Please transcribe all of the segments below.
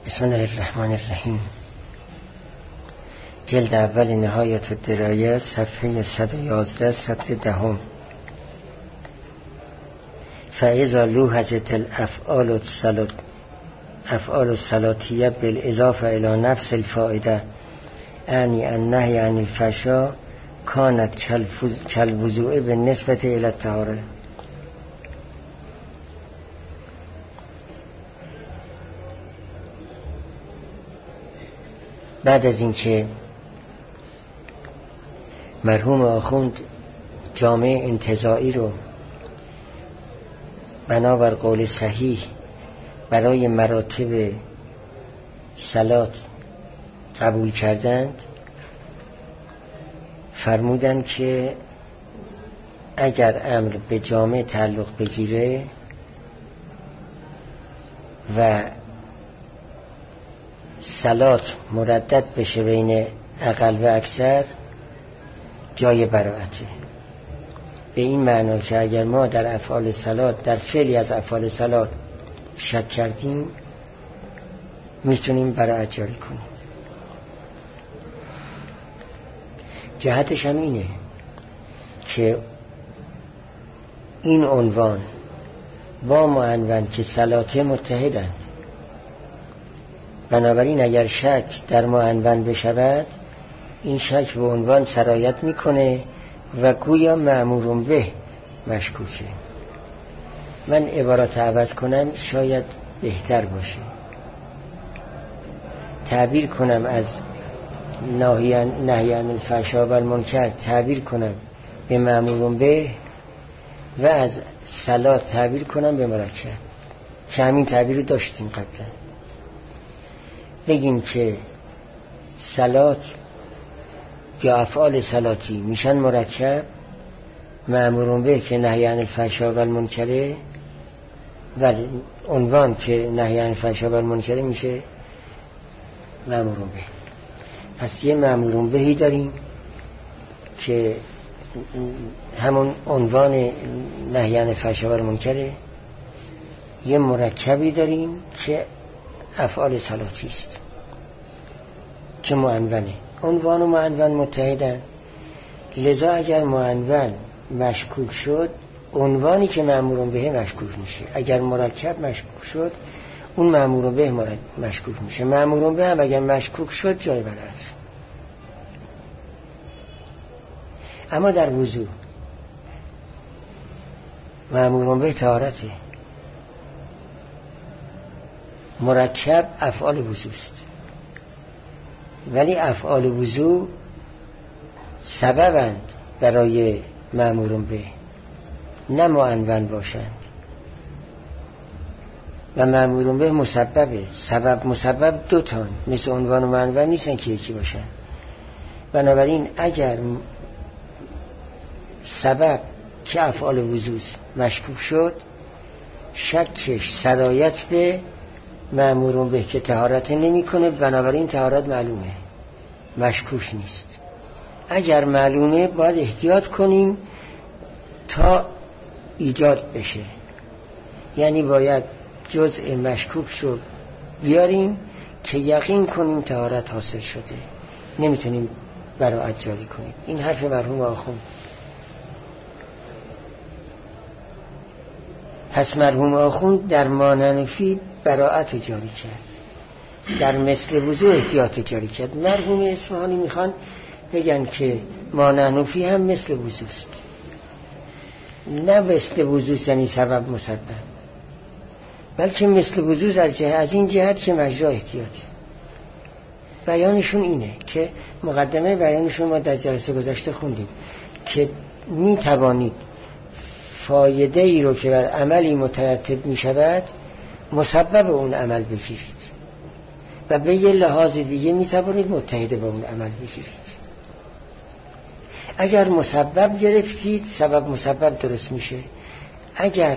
بسم الله الرحمن الرحیم. جلد اول نهایت الدرایه، صفحه 111، سطر 10. فاذا لوحظت الافعال الصلاتیه بالاضافه الى نفس الفائده اعنی النهی عن الفحشاء كانت كالوضوء بالنسبه الى الطهاره. بعد از اینکه مرحوم آخوند جامع انتزاعی رو بنابر قول صحیح برای مراتب صلات قبول کردند، فرمودند که اگر امر به جامع تعلق بگیره و صلات مردد بشه بین اقل و اکثر، جای براءته. به این معنا که اگر ما در افعال صلات، در فعلی از افعال صلات شک کردیم، میتونیم براءت جاری کنیم. جهتش هم اینه که این عنوان با معنون که صلات متحدند، بنابراین اگر شک در معنون بشود، این شک به عنوان سرایت میکنه و گویا مأمور به مشکوکه. من عبارات عوض کنم شاید بهتر باشه، تعبیر کنم از نهی عن الفحشاء و المنکر تعبیر کنم به مأمور به، و از صلات تعبیر کنم به مرکب، که همین تعبیر رو داشتیم قبلا. بگیم که صلات یا افعال صلاتی میشن مرکب، مأمور به که نهی عن الفحشاء و المنکر، ولی عنوان که نهی عن الفحشاء و المنکر میشه مأمور به. پس یه مأمور بهی داریم که همون عنوان نهی عن الفحشاء و المنکر، یه مرکبی داریم که افعال صلاتی است که معنونه. عنوان و معنون متحدن، لذا اگر معنون مشکوک شد، عنوانی که مأمور به مشکوک میشه. اگر مرکب مشکوک شد، اون مأمور به مشکوک میشه. مأمور به هم اگر مشکوک شد، جای براءت. اما در وضو مأمور به طهارته، مرکب افعال وضو است، ولی افعال وضو سببند برای مأمور به، نه معنون باشند. و مأمور به مسببه. سبب مسبب دوتان، مثل عنوان و معنون نیستن که یکی باشن. بنابراین اگر سبب که افعال وضو مشکوک شد، شکش سرایت به مأمور به که طهارت نمی کنه، بنابراین طهارت معلومه، مشکوک نیست. اگر معلومه باید احتیاط کنیم تا ایجاد بشه، یعنی باید جزء مشکوک رو بیاریم که یقین کنیم طهارت حاصل شده، نمیتونیم براءت جاری کنیم. این حرف مرحوم آخوند. پس مرحوم آخوند در ماننفی براءت جاری کرد، در مثل وضوع احتیاط جاری کرد. مرحوم اصفهانی میخوان بگن که ماننفی هم مثل وضوع است، نه مثل وضوع یعنی سبب مسبب، بلکه مثل وضوع از این جهت که مجرا احتیاطه. بیانشون اینه که مقدمه بیانشون ما در جلسه گذشته خوندیم که می توانید فایده ای رو که بر عملی مترتب می شود مسبب اون عمل بگیرید، و به یه لحاظ دیگه می توانید متحد با اون عمل بگیرید. اگر مسبب گرفتید، سبب مسبب درست میشه. اگر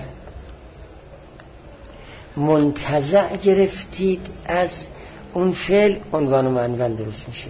منتزع گرفتید از اون فعل، عنوان و معنون درست میشه.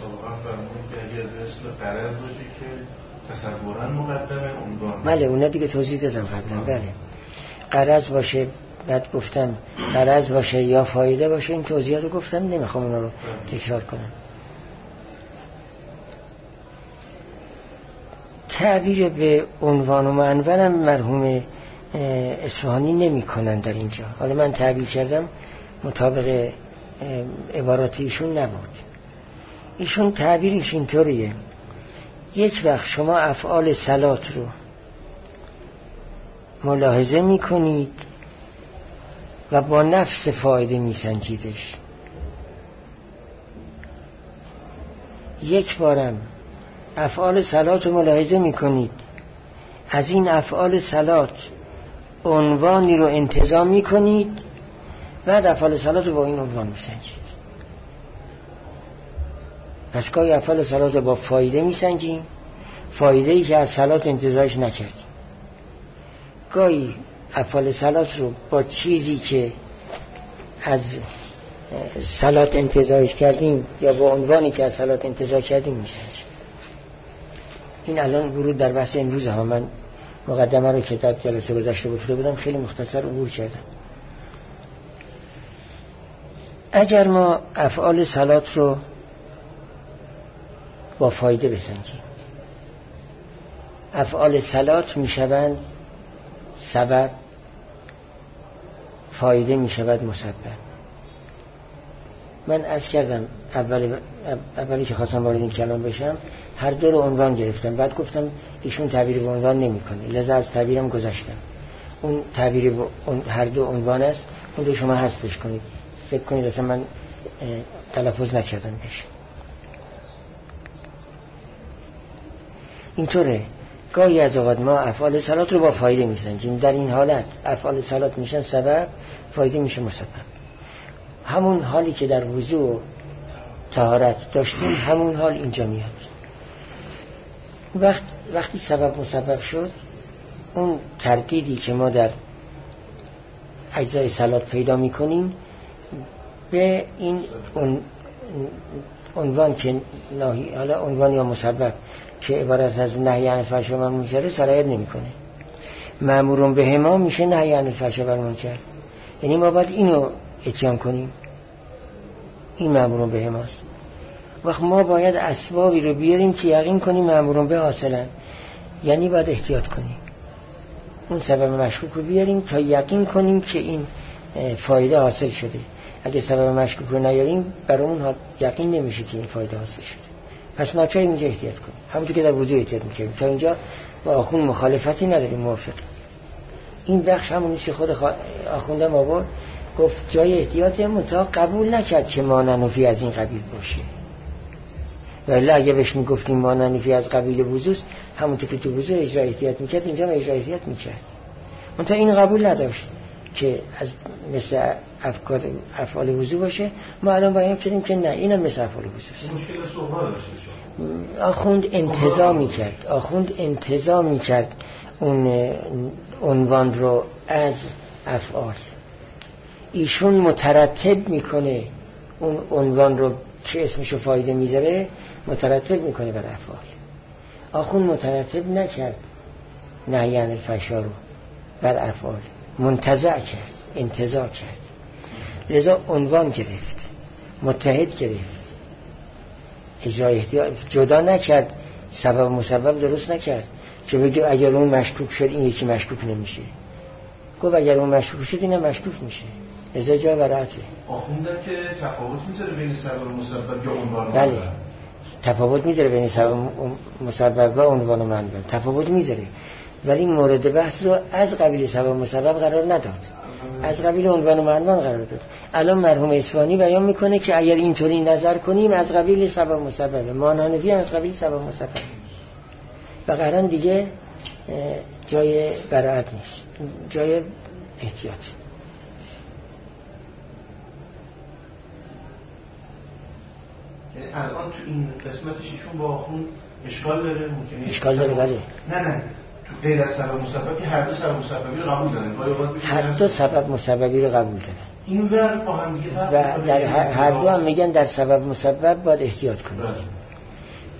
سابقا فرمودید که اگر مثل قرض باشه که تصوراً مقدمه عنوان. بله اونا دیگه توضیح دادم قبلا. بله قرض باشه، بعد گفتم قرض باشه یا فایده باشه، این توضیحات رو گفتم، نمیخوام اونا رو تکرار کنم. تعبیر به عنوان و منولم مرحوم اصفهانی نمی کنن در اینجا. حالا من تعبیر کردم مطابق عبارات ایشون نبود. ایشون تعبیرش اینطوریه: یک وقت شما افعال صلات رو ملاحظه می کنید و با نفس فایده می سنجیدش. یک بارم افعال صلات رو ملاحظه می کنید، از این افعال صلات عنوانی رو انتزاع می کنید، بعد افعال صلات رو با این عنوان می سنجید. پس گاهی افعال صلات رو با فایده می سنجیم، فایده‌ای که از صلات انتزاعش نکردیم. گاهی افعال صلات رو با چیزی که از صلات انتزاعش کردیم یا با عنوانی که از صلات انتزاع کردیم می سنجیم. این الان ورود در بحث امروز هم. من مقدمه رو که در جلسه گذشته گفته بودم خیلی مختصر عبور کردم. اگر ما افعال صلات رو با فایده بسنجیم، افعال صلات میشوند سبب، فایده میشود مسبب. من عرض کردم اولی که خواستم وارد این کلام بشم هر دو رو عنوان گرفتم، بعد گفتم ایشون تعبیر به عنوان نمیکنه، لذا از تعبیرم گذاشتم. اون تعبیر هر دو عنوان است، اون رو شما حذفش کنید. فکر کنید اصلا من تلفظ نکردم بهش. اینطوره گاهی از اوقات ما افعال صلات رو با فایده میسنجیم. در این حالت افعال صلات میشن سبب، فایده میشه مسبب. همون حالی که در وضو و طهارت داشتیم همون حال اینجا میاد. وقتی سبب مسبب شد، اون تردیدی که ما در اجزای صلات پیدا میکنیم به این عنوان که حالا عنوان یا مسبب که عبارت از نهی عن الفحشاء و منکر سرایت نمیکنه. مأمورون بهما میشه نهی عن الفحشاء و منکر، یعنی ما باید اینو اتیان کنیم. این مأمورون بهماست. وقت ما باید اسبابی رو بیاریم که یقین کنیم مأمورون به حاصلن، یعنی باید احتیاط کنیم. اون سبب مشکوک رو بیاریم تا یقین کنیم که این فایده حاصل شده. اگه سبب مشکوک رو نیاریم برامون یقین نمیشه که این فایده حاصل شده. پس ناچار اینجا احتیاط کنیم، همونطور که در وضو احتیاط میکنیم. تا اینجا با آخوند مخالفتی نداریم، موافقیم. این بخش همونی که خود آخوندم آورد، گفت جای احتیاطی هم تا قبول نکرد که ماننفی از این قبیل باشه. ولی اگه بهش میگفتیم ماننفی از قبیل وضوست، همونطور که تو وضو اجرا احتیاط میکرد اینجا هم اجرا احتیاط میکرد. منتها این قبول نداشت که از مثل افعال وضو باشه. ما الان باید کردیم که نه، اینم مثل افعال وضوست. مشکل صحبت داشته. آخوند انتزاع میکرد اون عنوان رو از افعال. ایشون مترتب میکنه اون عنوان رو که اسمشو فایده میذاره، مترتب میکنه بر افعال. آخوند مترتب نکرد نهی عن الفحشاء رو بر افعال، منتزع کرد، انتزاع کرد. لذا عنوان گرفت، متحد گرفت، اجرای احتیاط جدا نکرد، سبب مسبب درست نکرد که بگه اگر اون مشکوک شد این یکی مشکوک نمیشه. گفت اگر اون مشکوک شد اینم مشکوک میشه. لذا جا براعته. آخوندن که تفاوت میذاره بین سبب مسبب یا عنوان. بله تفاوت میذاره بین سبب مسبب و عنوان منبع، تفاوت میذاره، ولی مورد بحث رو از قبیل سبب مسبب قرار نداد، از قبیل عنوان و منبع قرار داد. الان مرحوم اصفهانی بیان میکنه که اگر اینطوری نظر کنیم از قبیل سبب مسبب، ماننفی از قبیل سبب مسبب و قرن دیگه جای براعت نیست، جای احتیاط. الان تو این قسمتش ایشون با آخوند اشکال داره؟ ممکنه اشکال داره. بله نه تو غیر از سبب مسبب که هر دو سبب مسببی رو قبول دارن، هر دو سبب مسببی رو قبول دارن. این ور با هم دیگه و در هر دو هم میگن در سبب مسبب باید احتیاط کنید.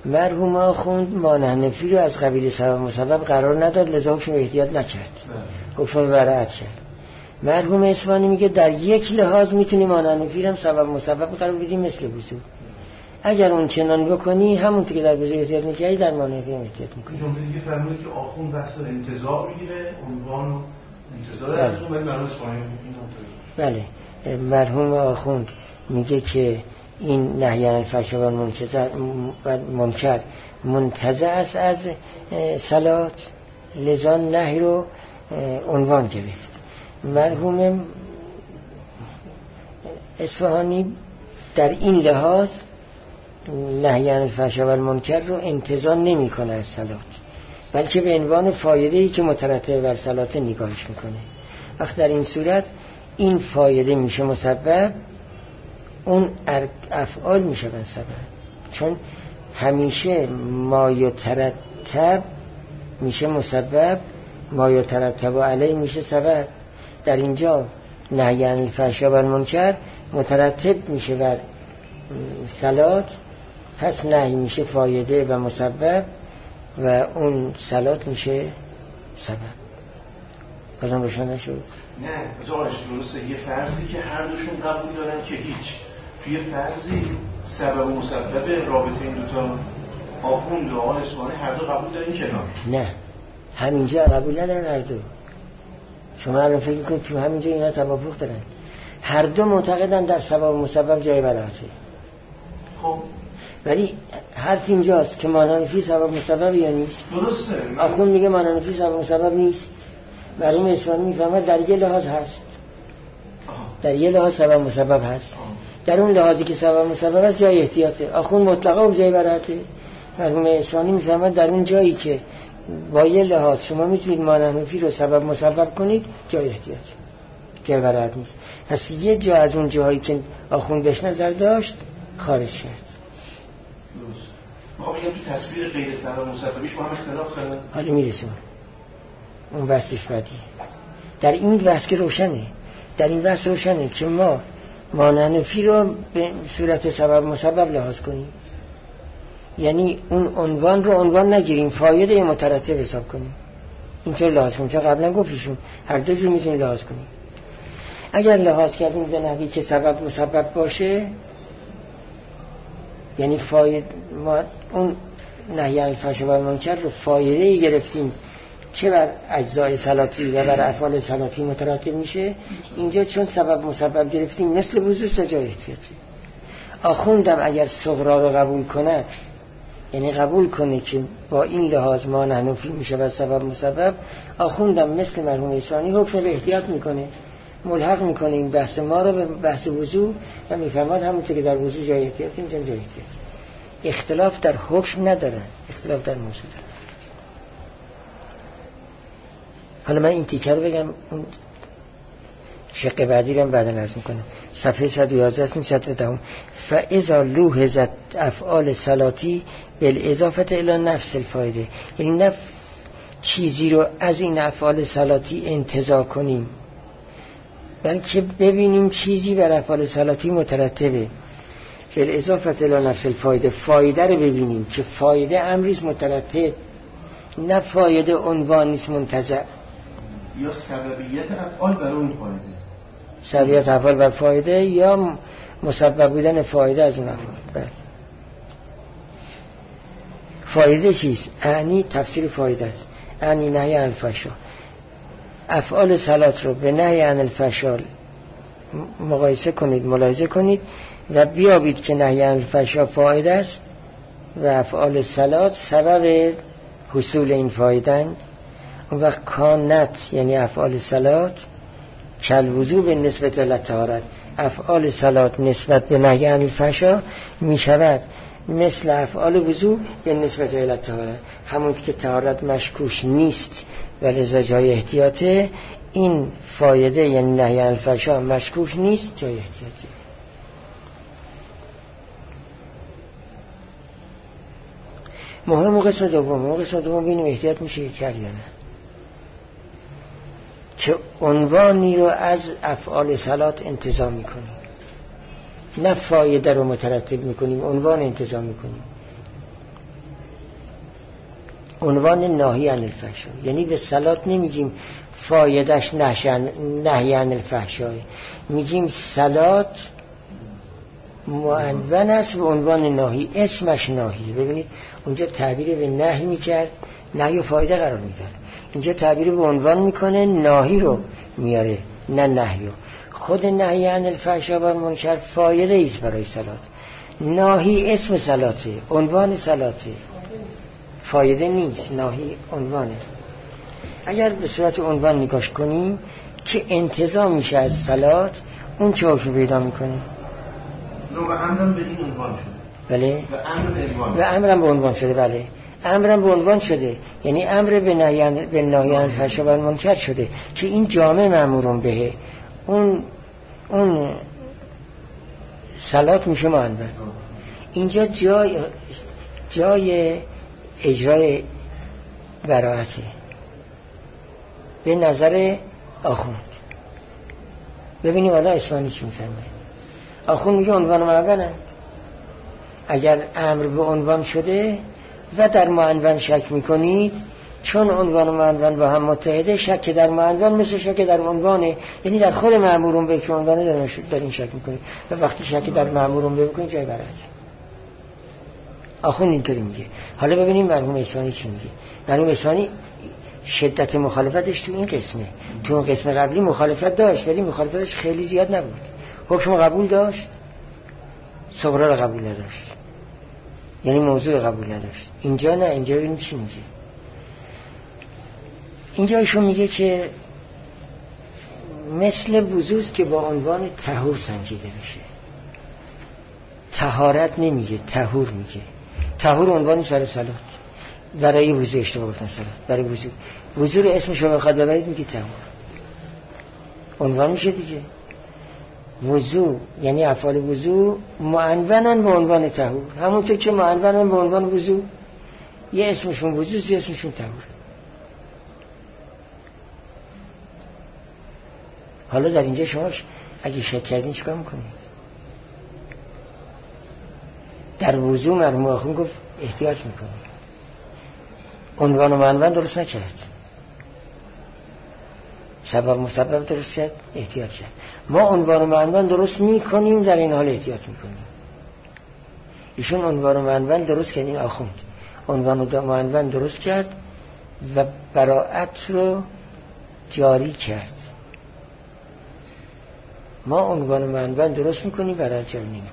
مرحوم آخوند مانحنفی رو از قبیل سبب مسبب قرار نداد، لذا حکم احتیاط نکرد، حکم برعت کرد. مرحوم اصفهانی میگه در یک لحاظ میتونیم مانحنفی رو هم سبب مسبب قرار بدیم مثل وضو. اگر اون چنان بکنی همونطور که در وضو احتیاط میکردی در مانحنفی هم احتیاط میکنی. جمله دیگه فرمودید که آخوند بحث انتزاع میگیره، عنوان و انتزاع از اون مرحوم اصفهانی. بله، مرحوم آخوند میگه که این نهی عن الفحشاء و منکر منتزع است از صلات، لذا نهی رو عنوان گرفت. مرحوم اصفهانی در این لحاظ نهی عن الفحشاء و المنکر رو انتزاع نمی کنه از صلات، بلکه به عنوان فایده‌ای که مترتب بر صلات نگاهش میکنه. وقت در این صورت این فایده میشه مسبب، اون افعال میشه بر سبب، چون همیشه ما یترتب میشه مسبب، ما یترتب علیه میشه سبب. در اینجا نهی عن الفحشاء و المنکر مترتب میشه بر صلات، پس نهی میشه فایده و مسبب و اون صلات میشه سبب. بازم روشن نشد؟ نه بذارش درسته. یه فرضی که هر دوشون قبول دارن که هیچ، توی فرضی سبب و مسبب رابطه این دوتا آخوند و آقای اصفهانی هر دو قبول دارین کنار؟ نه، همینجا قبول ندارن هر دو. شما الان فکر میکنید تو همینجا اینا توافق دارن؟ هر دو معتقدن در سبب و مسبب جای براته. خب ولی حرف اینجاست که مانحنفی سبب مسبب یا نیست. درسته. آخوند میگه مانحنفی سبب مسبب نیست، مرحوم اصفهانی میفهمه در یه لحاظ هست، در یه لحاظ سبب مسبب هست. در اون لحاظی که سبب مسبب هست جای احتیاطه. آخوند مطلقا جای براته. مرحوم اصفهانی میفهمه در اون جایی که با یه لحاظ شما میتونید مانحنفی رو سبب مسبب کنید جای احتیاطه، جای براحت نیست. پس یه جا از اون جایی که آخوند بهش نظر داشت خارج کرد. درست. میخوام بگم تو تصویر غیر سبب مسببیش با هم اختلاف داره. حالا میرسیم اون بحثش بعدی. در این بحث که روشنه، در این بحث روشنه که ما مانحنفی رو به صورت سبب مسبب لحاظ کنیم، یعنی اون عنوان رو عنوان نگیریم، فایده مترتب حساب کنیم، اینطور لحاظ کنیم. چون قبلا گفتیشون هر دو جور میتونیم لحاظ کنیم. اگر لحاظ کردیم به نحوی که سبب مسبب باشه، یعنی فایده ما اون نهی عن الفحشاء و المنکر رو فایده‌ای گرفتیم که بر اجزای صلاتی و بر افعال صلاتی مترتب میشه، اینجا چون سبب مسبب گرفتیم مثل وضو تا جای احتیاطی. آخوندم اگر صغرا رو قبول کنه، یعنی قبول کنه که با این لحاظ مانحنفی میشه بر سبب مسبب، آخوندم مثل مرحوم اصفهانی حکم به احتیاط میکنه، ملحق میکنه این بحث ما رو به بحث وضو و میفهمد همونطور که در وضو جای احتیاطی اینجا جای احتیاطی. اختلاف در حکم ندارن، اختلاف در موضوع دارن. حالا من این تیکه رو بگم، اون شق بعدی رو بعدا عرض میکنم. صفحه 111 هستیم، سطر دهم. فاذا لوحظت افعال صلاتی بالاضافه الی نفس الفایده، یعنی نه چیزی رو از این افعال صلاتی انتزاع کنیم، بلکه ببینیم چیزی بر افعال صلاتی مترتبه. بالاضافه الی نفس الفایده، فایده رو ببینیم که فایده امریست مترتب، نه فایده عنوان نیست منتزع. یا سببیت افعال بر اون فایده، سببیت افعال بر فایده یا مسبب بودن فایده از اون افعال. بله. فایده چیست؟ اعنی تفسیر فایده است. اعنی نهی عن الفحشاء. افعال صلات رو به نهی عن الفحشاء مقایسه کنید، ملاحظه کنید و بیابید که نهی عن الفحشاء فایده است و افعال صلات سبب حصول این فایدند. اون وقت کانت یعنی افعال صلات کل وضو به نسبت الطهارت، افعال صلات نسبت به نهی عن الفحشاء می شود مثل افعال وضو به نسبت الطهارت. همون که طهارت مشکوش نیست و لذا جای احتیاطه، این فایده یعنی نهی عن الفحشاء مشکوش نیست، جای احتیاطه. مهم قسم دوم ببینیم احتیاط میشه کرد یا نه، که عنوانی رو از افعال صلات انتزاع میکنیم، نه فایده رو مترتب میکنیم، عنوان انتزاع میکنیم. عنوان ناهی عن الفحشا، یعنی به صلات نمیگیم فایدهش نهی عن الفحشا، میگیم صلات معنون است به عنوان ناهی، اسمش ناهی. ببینید اونجا تعبیر به نهی میکرد، نهی و فایده قرار میداد، اینجا تعبیر به عنوان میکنه، ناهی رو میاره نه نهی رو. خود نهی عن الفحشا و المنکر فایده ایست برای صلات، ناهی اسم صلاته، عنوان صلاته، فایده نیست، ناهی عنوانه. اگر به صورت عنوان نگاش کنیم که انتزاع میشه از صلات، اون چه رو پیدا میکنه؟ و امرم به این عنوان شده. بله. و امرم به عنوان شده. بله. امرم به عنوان شده، یعنی امر به نهی عن الفحشا و المنکر شده که این جامع مأمورون بهه، اون صلات میشه معنون. اینجا جای اجرای براءته به نظر آخوند. ببینیم حالا اسمانی چی میفرمه. آخوند میگه عنوان معنونه. اگر امر به عنوان شده و در معنون شک میکنید، چون عنوان و معنون با هم متحده، شک در معنون مثل شک در عنوانه، یعنی در خود مأمورون به که عنوانه دارین شک میکنید، و وقتی شک در مأمورون به بکنید جای براءت. آخوند اینطوری میگه. حالا ببینیم مرحوم اصفهانی چی میگه. مرحوم اصفهانی شدت مخالفتش تو این قسمه، تو اون قسم قبلی مخالفت داشت ولی مخالفتش خیلی زیاد نبود. حکم قبول داشت، صغرا رو قبول نداشت، یعنی موضوع قبول نداشت. اینجا نه، اینجا ببینیم چی میگه. اینجا ایشون میگه که مثل وضوست که با عنوان طهور سنجیده میشه. طهارت نمیگه، طهور میگه. طهور عنوانی سر صلات، برای وضو اشتباه گفتن صلات، برای وضو رو اسمش رو بخواد ببرید میگه طهور، عنوان میشه دیگه. وضو یعنی افعال وضو معنونن به عنوان طهور، همونطور که معنونن به عنوان وضو، یه اسمشون وضوست، یه اسمشون طهور. حالا در اینجا شما اگه شک کردین چیکار میکنید؟ در وضو مرحوم آخوند گفت احتیاط میکنید، عنوان و معنون درست نکرد، سبب مسبب درست کرد، احتیاط کرد. ما عنوان و معنون درست میکنیم، در این حال احتیاط میکنیم. ایشون عنوان و معنون درست کرد، این آخوند عنوان و معنون درست کرد و براءت رو جاری کرد. ما عنوان و معنون درست میکنیم، براءت جاری نمیکنیم.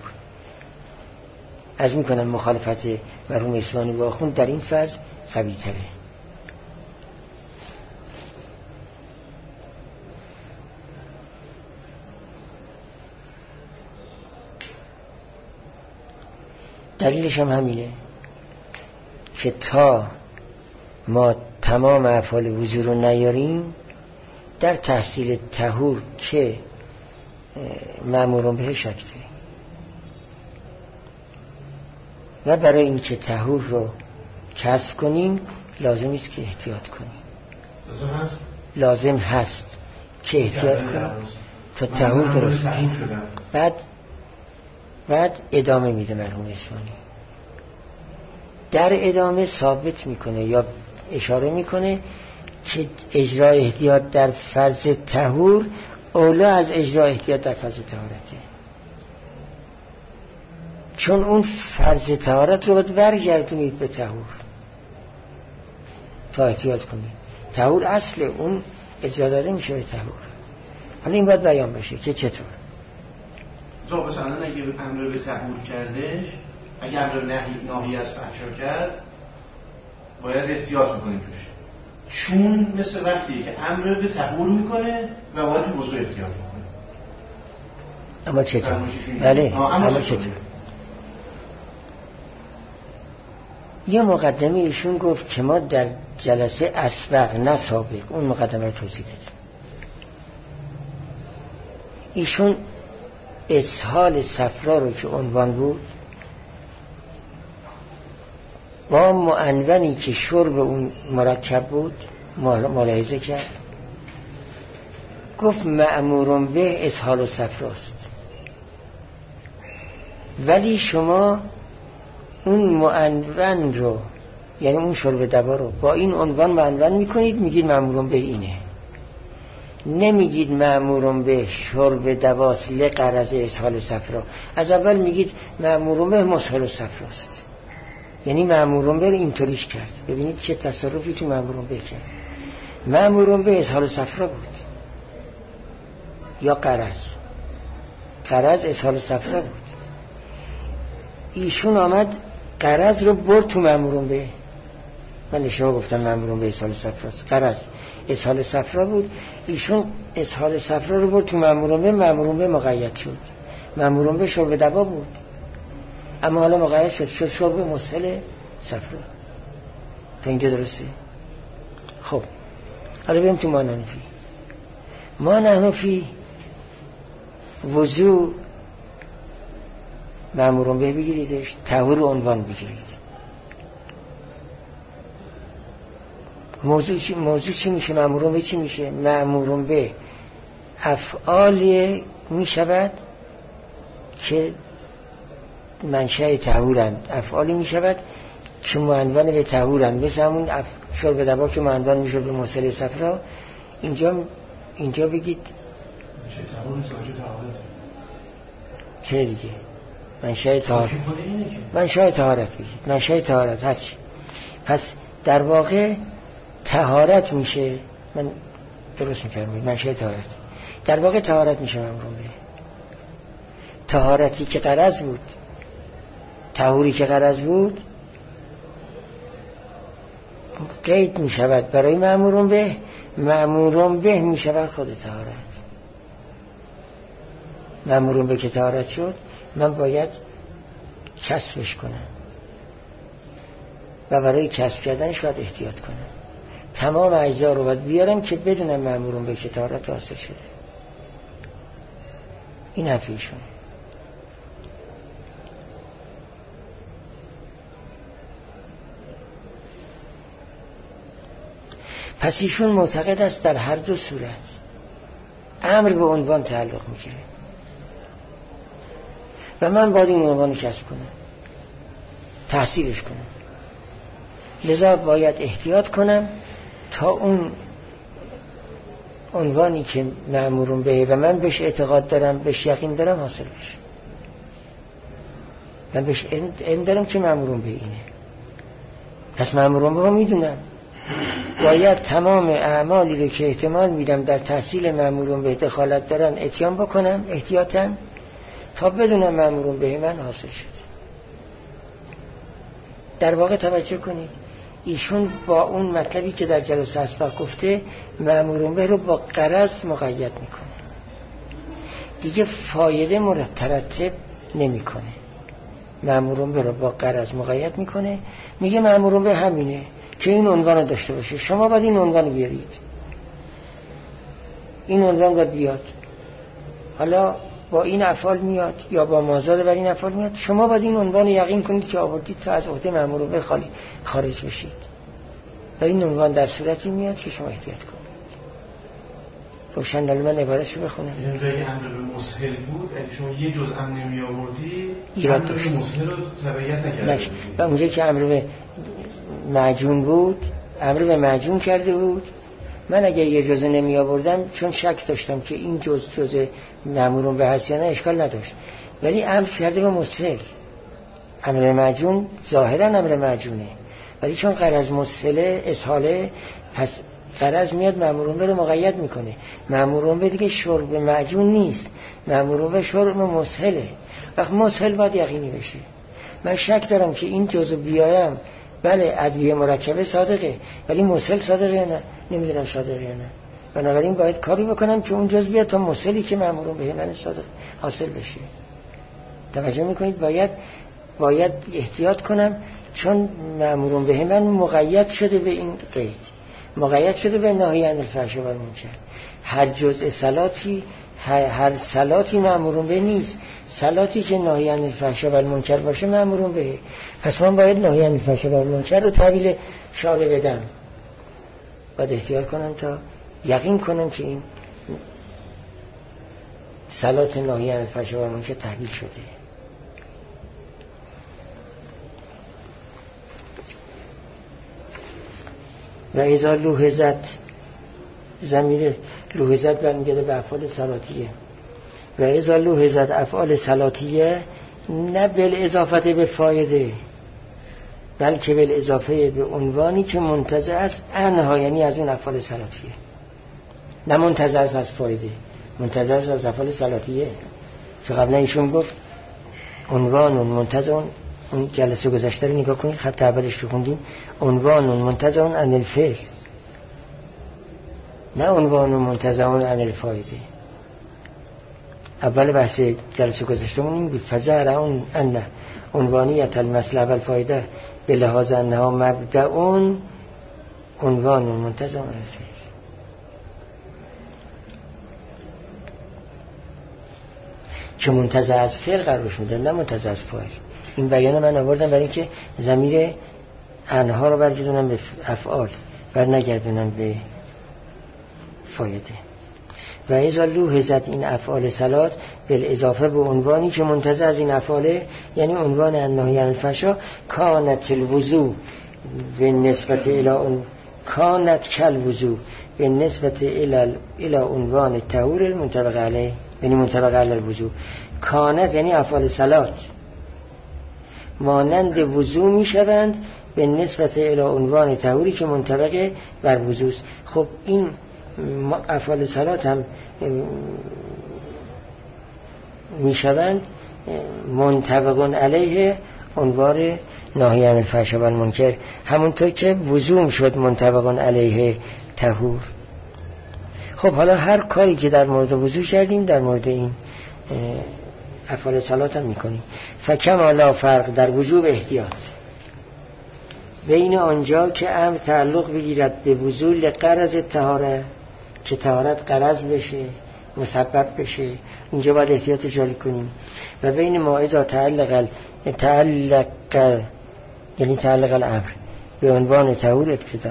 از میکنن مخالفت مرحوم اصفهانی با آخوند در این فاز قوی تره. دلیلش هم همینه که تا ما تمام افعال وضو رو نیاریم، در تحصیل طهور که مأمورون به شک داریم، و برای اینکه طهور رو کسب کنیم لازم است که احتیاط کنیم. لازم هست که احتیاط کنیم تا طهور درست بشه. بعد ادامه میده مرحوم اصفهانی، در ادامه ثابت میکنه یا اشاره میکنه که اجرای احتیاط در فرض طهور اولا از اجرای احتیاط در فرض طهارته، چون اون فرض طهارت رو باید برگردونید به طهور تا احتیاط کنید. طهور اصل اون اجرا داده میشه به طهور. حالا این باید بیان بشه که چطور. مثلا اگه امر به طهور کردش، اگه امر ناهی از فحشا کرد، باید احتیاط میکنیم توش، چون مثل وقتیه که امر به طهور میکنه و باید تو وضو احتیاط میکنه. اما چطور؟ بله، اما چطور؟ یه مقدمه ایشون گفت که ما در جلسه اسبق نه سابق اون مقدمه رو توضیح دادیم. ایشون اسهال صفرا رو که عنوان بود با معنونی که شرب اون مرکب بود ملاحظه کرد، گفت مأمورون به اسهال و صفراست، ولی شما اون معنون رو یعنی اون شرب دوا رو با این عنوان معنون میکنید، میگید مأمورون به اینه. نمیگید مأمورون به شرب دواست لغرض اسهال صفرا. از اول میگید مأمورون به مسهل صفراست، یعنی مأمورون به اینطوریش کرد. ببینید چه تصرفی تو مأمورون به کرد. مأمورون به اسهال صفرا بود یا قرض اسهال صفرا بود. ایشون آمد قرض رو برد تو مأمورون به. من اشتباه گفتم مأمورون به اسهال صفراست، قرض اسهال صفرا بود. ایشون اسهال صفرا رو برد تو مأمورون به مقید شد. مأمورون به شرب دوا بود، اما حالا مقید شد شرب مسهل صفرا. تا اینجا درسته؟ خب حالا بریم تو ما نحنفی وضوع مأمورون به بگیریدش، طهور عنوان بگیرید. موضوع چی میشه؟ مأمورون به چی میشه؟ مأمورون به افعال میشود که منشأ طهورند، افعالی میشود که معنون به طهورند، مثل همون شرب دوا که معنون میشه به مسهل صفرا. اینجا بگید چه دیگه؟ منشأ طهارت بگید، منشأ طهارت هرچی. پس در واقع طهارت میشه. من درست میکردم، منشأ طهارت در واقع طهارت میشه. مأمورون به طهارتی که غرض بود، طهوری که غرض بود، قید میشود برای مأمورون به. مأمورون به میشود خود طهارت. مأمورون به که طهارت شد، من باید کسبش کنم و برای کسب کردنش باید احتیاط کنم. تمام اجزا رو باید بیارم که بدونم مأمورون به که طهارت حاصل شده. این حرفیشون. پس ایشون معتقد است در هر دو صورت امر به عنوان تعلق میگیره و من باید این عنوان کسب کنم، تحصیلش کنم. لذا باید احتیاط کنم تا اون عنوانی که مأمورون به و من بهش اعتقاد دارم، بهش یقین دارم، حاصل بشه. من بهش علم دارم که مأمورون به اینه، پس مأمورون به رو میدونم. باید تمام اعمالی رو که احتمال میدم در تحصیل مأمورون به دخالت دارن اتیان بکنم احتیاطاً، تا بدونم مأمورون به من حاصل شد. در واقع توجه کنید، ایشون با اون مطلبی که در جلسه اسبق گفته مأمورون به رو با غرض مقید میکنه، دیگه فایده مترتب نمیکنه. مأمورون به رو با غرض مقید میکنه، میگه مأمورون به همینه که این عنوان رو داشته باشه، شما باید این عنوان رو بیارید، این عنوان باید بیاد. حالا با این افعال میاد یا با مازاد بر این افعال میاد، شما باید این عنوان یقین کنید که آوردید تا از عهده مأمورون به خارج بشید. و این عنوان در صورتی میاد که شما احتیاط کنید. روشن من عبارتشو بخونم. این جایی امر به مسهل بود، اگه شما یه جز امر نمی آوردی امر به مسهل رو تبعیت نکردید. و اونجایی که امر به معجون بود، امر به معجون کرده بود، من اگه یه جزء نمی آوردم چون شک داشتم که این جزء مأمورون به هست یا نه، اشکال نداشت. ولی امر کرده به مسهل. امر معجون ظاهرا امر معجونه، ولی چون غرض مسهله اسهاله، پس غرض میاد مأمورون به رو مقید میکنه. مأمورون به دیگه شرب معجون نیست، مأمورون به شرب مسهله. وقت مسهل باید یقینی بشه. من شک دارم که این جزء بیارم، بله ادویه مرکبه صادقه، ولی مسهل صادقه یا نه، نمیدونم صادقه یا نه. بنابراین باید کاری بکنم که اون جزء بیاد تا مسهلی که مأمورون به من صادق حاصل بشه. توجه میکنید؟ باید احتیاط کنم، چون مأمورون به من مقید شده به این قید، مقید شده به نهی عن الفحشاء و المنکر. هر جزء صلاتی، هر صلاتی مأمورون به نیست. صلاتی که نهی عن الفحشاء و المنکر باشه مأمورون به. پس من باید نهی عن الفحشاء و المنکر رو تحویل شارع بدم. باید احتیاط کنم تا یقین کنم که این صلات نهی عن الفحشاء و المنکر تحویل شده. و اذا لوحظت، ضمیر لوحظت برمیگرده به افعال صلاتیه. و اذا لوحظت افعال صلاتیه نه بالاضافه به فایده بلکه بالاضافه به عنوانی که منتزع است عنها، یعنی از اون افعال صلاتیه، نه منتزع است از فایده، منتزع است از افعال صلاتیه. چه قبلا ایشون گفت عنوان منتزع، اون جلسه گذشته رو نگاه کنید، خط اولش رو خوندیم، عنوان منتزع عن الفعل، نه عنوان منتزع عن الفایده. اول بحث جلسه گذشته این بود فزهر اون ان عنوانیت المصلحه و الفایده به لحاظ انها مبدأ عنوان منتزع عن الفعل. که منتزع از فعل قرارش میدن، نه منتزع از فاعل. این بیان من آوردم برای اینکه ضمیر انها رو برگردونم به افعال و نگردونم به فایده. و اذا لوحظت این افعال صلات بالاضافه به عنوانی که منتزع از این افعاله، یعنی عنوان النهی عن الفحشاء، کانت الوضوء به نسبت الی کانت کالوضوء به نسبت الی عنوان طهور المنطبق علیه، یعنی منطبق علی الوضوء. کانت یعنی افعال صلات مانند وضوء میشوند به نسبت الی عنوان طهوری که منطبق بر وضوء است. خب این افعال صلات هم میشوند منطبق علیه عنوان نهی عن الفحشاء و المنکر، همونطور که وضوء شد منطبق علیه طهور. خب حالا هر کاری که در مورد وضوء کردیم در مورد این افعال صلات هم میکنیم. فکما لا فرق در وجوب احتیاط بین آنجا که امر تعلق بگیرد به وضوء لغرض طهاره، که طهارت غرض بشه، مسبب بشه، اینجا باید احتیاط جاری کنیم، و بین ما اذا تعلق یعنی تعلق الامر به عنوان طهور ابتداء.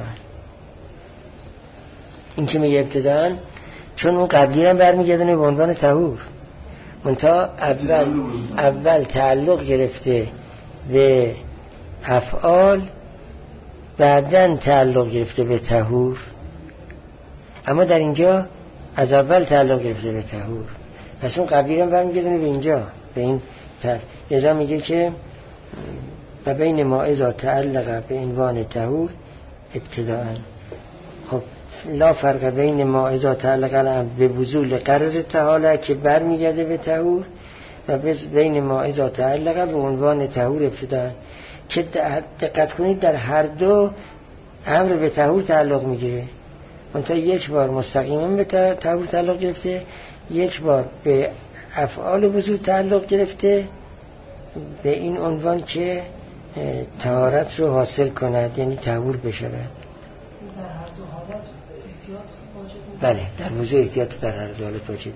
این که میگه ابتداء چون اون قبلی هم برمیگردونه به عنوان طهور، منتها اول تعلق گرفته به افعال، بعدن تعلق گرفته به طهور. اما در اینجا از اول تعلق گرفته به طهور، پس اون قبلی هم برمیگردونه به اینجا، به این لذا میگه که و بین ما اذا تعلق به عنوان طهور ابتداء. خب لا فرق بین ما اذا تعلق الامر به وضوء لغرض طهاره که برمیگرده به طهور، و بین ما اذا تعلق به عنوان طهور ابتداء، که دقت کنید در هر دو امر به طهور تعلق میگیره. منتها یک بار مستقیما به طهور تعلق گرفته، یک بار به افعال وضوء تعلق گرفته به این عنوان که طهارت رو حاصل کند، یعنی طهور بشود. در هر دو حالت احتیاط واجبه؟ بله، در وضوء احتیاط در هر دو حالت واجبه.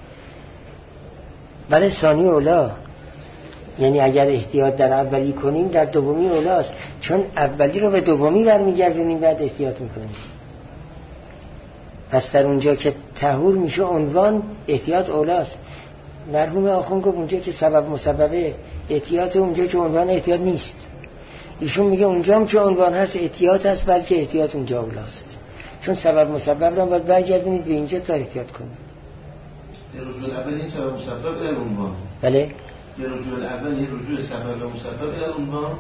بله ثانی اولا، یعنی اگر احتیاط در اولی کنیم در دومی اولاست، چون اولی رو به دومی برمیگردونیم بعد احتیاط میکنیم. پس در اونجا که طهور میشه عنوان احتیاط اولاست. مرحوم آخوند گفت اونجا که سبب مسببه احتیاط، اونجا که عنوان احتیاط نیست. ایشون میگه اونجا هم که عنوان هست احتیاط هست، بلکه احتیاط اونجا اولاست، چون سبب مسبب رو باید برگردونید به اینجا تا احتیاط کنید. رجوع الاول این سبب مسبب الى العنوان. بله، رجوع الاول این رجوع سبب و مسبب الى العنوان.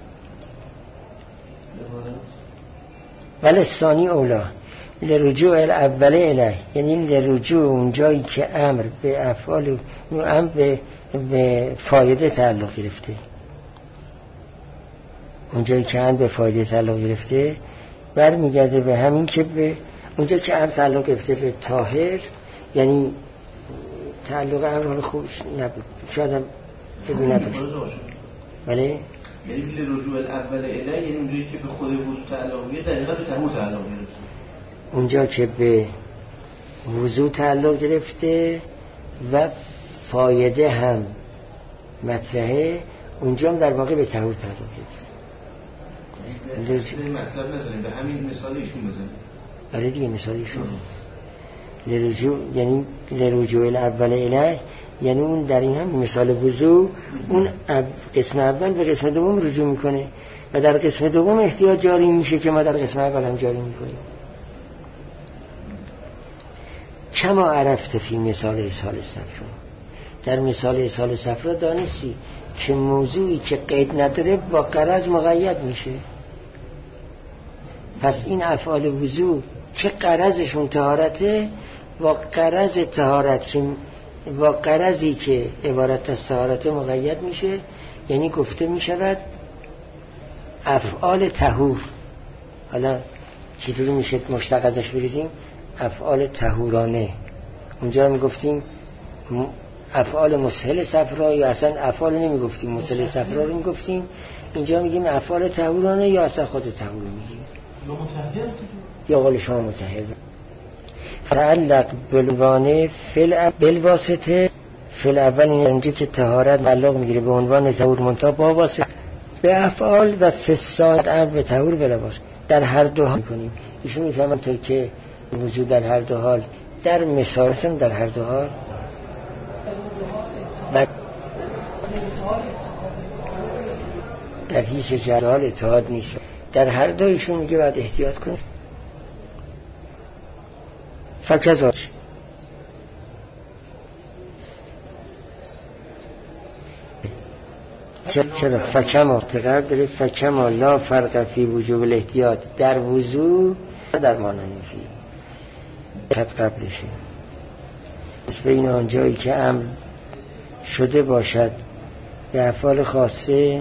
بله ثانی اولا لرجوع الاول الیه، یعنی لرجوع اون جایی که امر به افعال و امر به فایده تعلق گرفته، اون جایی که امر به فایده تعلق گرفته برمیگرده به همین که به اونجا که امر تعلق گرفته به طاهر، یعنی تعلق امر خوبش نبود، شاید هم ببینه داشت. بله، یعنی لرجوع الاول الیه یعنی اونجایی که به خود وضوء تعلق گرفته دقیقاً به طهور تعلق گرفته. اونجا که به وضوء تعلق گرفته و فایده هم مطرحه، اونجا هم در واقع به طهور تعلق گرفته. مطلب نزنیم، به همین مثال ایشون بزنیم. آره دیگه مثال ایشون. لرجوع یعنی لرجوع الاول الیه، یعنی اون در این هم مثال وضوء اون قسم اول به قسم دوم رجوع میکنه، و در قسم دوم احتیاط جاری میشه که ما در قسم اول هم جاری میکنیم. کما عرفت فی مثال اسهال صفرا، در مثال اسهال صفرا دانستی که موضوعی که قید نداره با غرض مقید میشه. پس این افعال وضو که غرضشون طهارته، با غرض طهارت که با غرضی که عبارت از طهارت مقید میشه، یعنی گفته میشود افعال طهور. حالا چطوری میشه مشتق ازش بریزیم؟ افعال طهورانه. اونجا میگفتیم افعال مسهل صفرا، یا اصلا افعال نمیگفتیم، مسهل صفرا رو میگفتیم. اینجا میگیم افعال طهورانه یا اصلا خود طهور رو میگیم، یا قول شما مطهر. تعلق بالوانه بالواسطه فل اول، اینجا که طهارت تعلق میگیره به عنوان طهور منتها با واسطه به افعال و فساد امر به طهور بلا واسطه. در هر دو حال کنیم. ایشون میفهمن تا که وجود در هر دو حال، در مثال هستم در هر دو حال و در هیچ جای حال اتحاد نیست. در هر دویشون میگه باید احتیاط کنیم. فکزاش چرا فکما تقرر داره؟ فکما لا فرق فی وجوب الاحتیاط در وضو در ماننفی خط قبلشه. بین آنجایی که امر شده باشد به افعال خاصه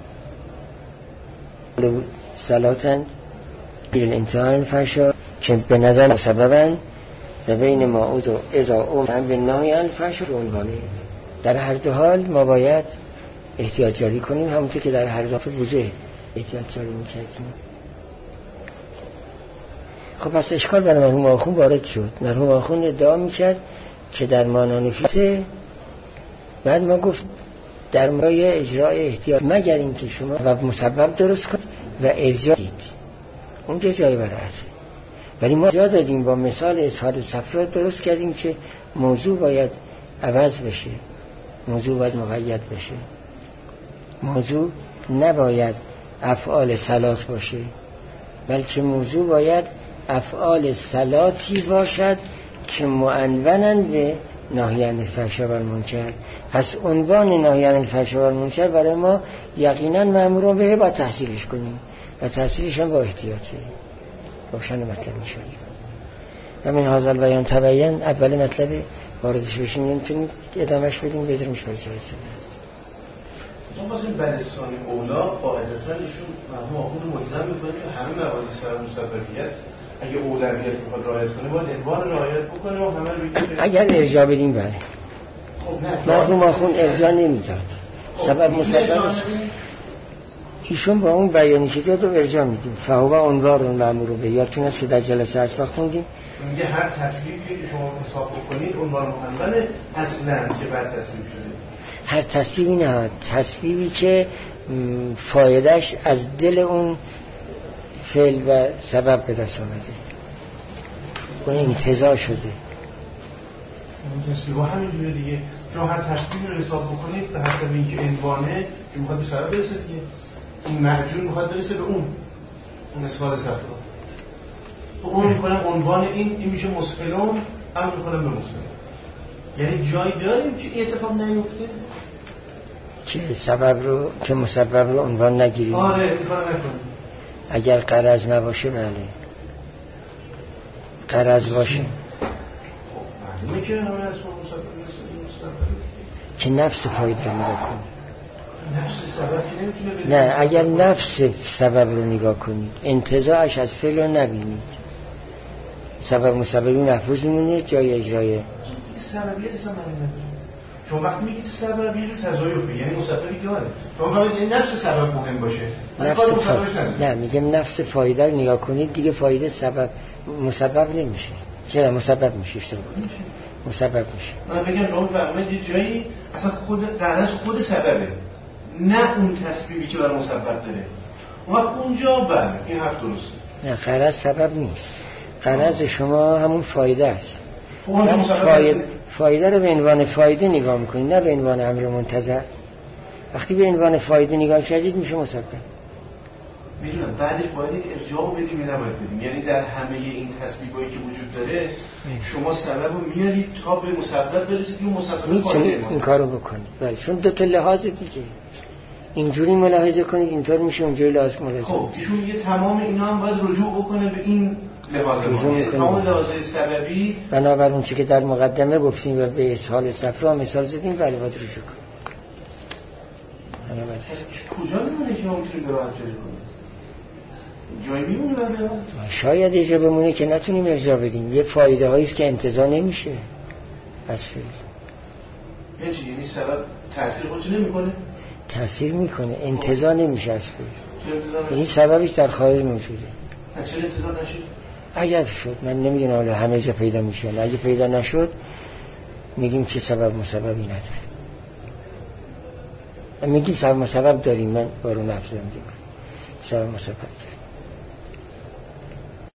صلاتند بیل انتحان فشا که به نظر مسببند و بین معود و ازا او هم به نهی الفشا عنوانه. در هر دو حال ما باید احتیاط جاری کنیم، همونطور که در هر دو وضو احتیاط جاری میکردیم. خب پس اشکال برای مرحوم آخون وارد شد. مرحوم آخون ادعا میکرد که در مانانفیته، بعد ما گفت در مای اجرای احتیاط مگر این که شما و مسبب درست کنید و ارجاع دید، اونجا جای براته. ولی ما جا دادیم با مثال اسهال صفرا درست کردیم که موضوع باید عوض بشه، موضوع باید مقید بشه. موضوع نباید افعال صلات باشه، بلکه موضوع باید افعال صلاتی باشد که معنونن به نهی عن الفحشاء و المنکر. پس عنوان نهی عن الفحشاء و المنکر برای ما یقینا مأمورون به باید تحصیلش کنیم و تحصیلش هم با احتیاطه. روشن مطلب میشه. و من حاصل بیان تبین اول مطلب واردش بشیم، نمیتونیم ادامهش بدیم، بذاریمش برای جلسه بعد. چون واسه بلستان اولا قاعدتاً ایشون مرحوم آخوند ملزم میکنه که همه مبادی سر مسببیت اگه اولویت بخواد رعایت کنه باید عنوان رعایت بکنه و همه رو بگیم. اگر ارجاع بدیم بله. مرحوم آخوند ارجاع نمیداد. سبب مسبب ایشون با اون بیانی که داد رو ارجاع میدیم. فهو عنوان رو مأمور به یادتون هست که در جلسه اصلا خوندیم. میگه هر تصویبی که شما حساب بکنید عنوان معنون اصلا که بعد تصویب شده. هر تصویبی نه، تصویبی که فایدهش از دل اون فعل و سبب به دست آمده، اون انتزاع شده. تصویب همینجوره دیگه. شما هر تصویبی رو حساب بکنید به حسب اینکه عنوانه چون میخواد به سبب برسه دیگه. اون معجون میخواد برسه به اون اسفال صفرا. اون میکنم عنوان این میشه مسفلون، هم میکنم به مسفلون. یعنی جایی داریم که این اتفاق نیفته که سبب رو که مسبب رو عنوان نگیریم. آره اتفاق نکنیم. اگر غرض نباشه بله، غرض باشه خب معلومه که همه از مسبب که نفس فایده رو نگاه کنید. نفس سبب نمیتونه نه، اگر نفس سبب رو نگاه کنید انتزاعش از فعل رو نبینید، سبب مسببی محفوظ میمونه جای اجرای سببیت اصلا معنی نداره. شما وقتی میگید سبب یه جور تضایفه، یعنی مسببی داره. شما میگید نفس سبب مهم باشه، نفس نه میگم نفس فایده رو نگاه کنید دیگه فایده سبب مسبب نمیشه. چرا مسبب میشه؟ اشتباه مسبب میشه. من فکر شما فهمید یه جایی اصلا خود غرض خود سببه، نه اون تسبیبی که برای مسبب داره. اونجا بله این حرف درسته. نه غرض سبب نیست، غرض شما همون فایده است. فایده رو به عنوان فایده نگاه میکنید نه به عنوان امر منتظر. وقتی به عنوان فایده نگاه کردید میشه مسبب. میدونم بعدش باید این ارجاع بدیم یا نباید بدیم. یعنی در همه این تسبیحایی که وجود داره شما سبب رو میارید تا به مسبب برسید و مسبب میتونید این کارو بکنید. بله چون دو تا لحاظ دیگه اینجوری ملاحظه کنید اینطور میشه اونجوری ملاحظه. خب ایشون میگه تمام اینا هم باید رجوع بکنه به این لحاظ تمام لحاظ سببی. بنابر اون چی که در مقدمه گفتیم و به اسهال صفرا مثال زدیم بله باید رجوع کنیم. کجا میمونه که ما میتونیم به راحت جاری کنیم؟ جایی میمونه؟ شاید ایجا بمونه که نتونیم ارجاع بدیم. یه فایده هاییست که انتزاع نمیشه از فعل. یعنی سبب تأثیر خودشو نمیکنه؟ تأثیر میکنه انتزاع نمیشه از فعل. یعنی سببش در خارج موجوده. چرا انتزاع نشد؟ اگر شد من نمیدونم حالا همه جا پیدا میشه. اگه پیدا نشد میگیم که سبب مسببی نداره. میگیم سبب مسبب داریم. من بارو نفذم دیگه سبب مسبب داریم.